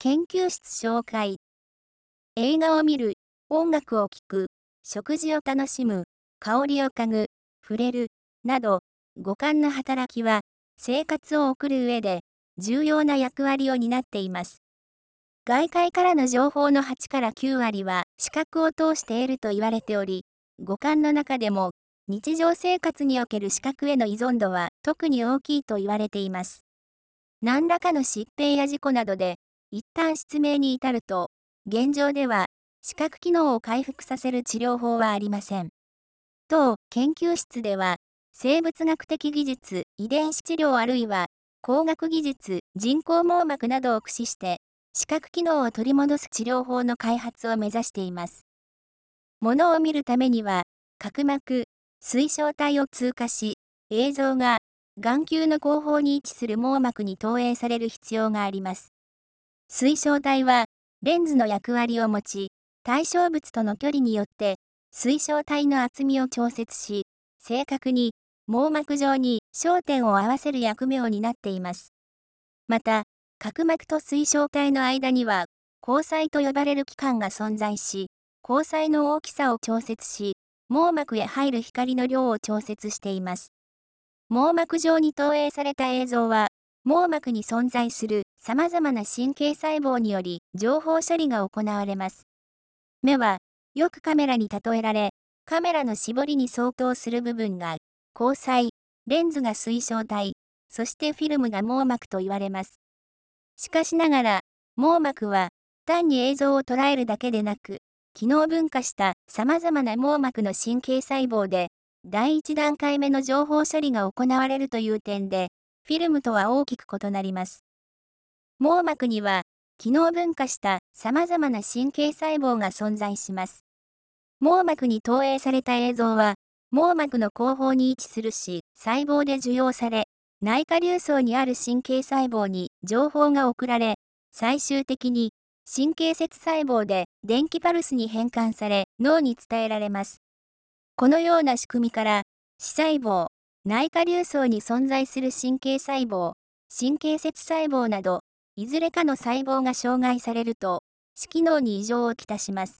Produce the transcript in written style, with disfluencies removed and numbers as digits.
研究室紹介。映画を見る、音楽を聴く、食事を楽しむ、香りを嗅ぐ、触れる、など、五感の働きは、生活を送る上で、重要な役割を担っています。外界からの情報の8から9割は、視覚を通して得ると言われており、五感の中でも、日常生活における視覚への依存度は、特に大きいと言われています。何らかの疾病や事故などで、一旦失明に至ると、現状では、視覚機能を回復させる治療法はありません。当研究室では、生物学的技術、遺伝子治療あるいは、光学技術、人工網膜などを駆使して、視覚機能を取り戻す治療法の開発を目指しています。物を見るためには、角膜、水晶体を通過し、映像が眼球の後方に位置する網膜に投影される必要があります。水晶体は、レンズの役割を持ち、対象物との距離によって、水晶体の厚みを調節し、正確に網膜上に焦点を合わせる役目を担っています。また、角膜と水晶体の間には、虹彩と呼ばれる器官が存在し、虹彩の大きさを調節し、網膜へ入る光の量を調節しています。網膜上に投影された映像は、網膜に存在する様々な神経細胞により情報処理が行われます。目は、よくカメラに例えられ、カメラの絞りに相当する部分が、虹彩、レンズが水晶体、そしてフィルムが網膜と言われます。しかしながら、網膜は、単に映像を捉えるだけでなく、機能分化した様々な網膜の神経細胞で、第一段階目の情報処理が行われるという点で、フィルムとは大きく異なります。網膜には、機能分化した様々な神経細胞が存在します。網膜に投影された映像は、網膜の後方に位置する細胞で受容され、内下流層にある神経細胞に情報が送られ、最終的に神経節細胞で電気パルスに変換され脳に伝えられます。このような仕組みから、視細胞、内下流層に存在する神経細胞、神経節細胞など、いずれかの細胞が障害されると、視機能に異常をきたします。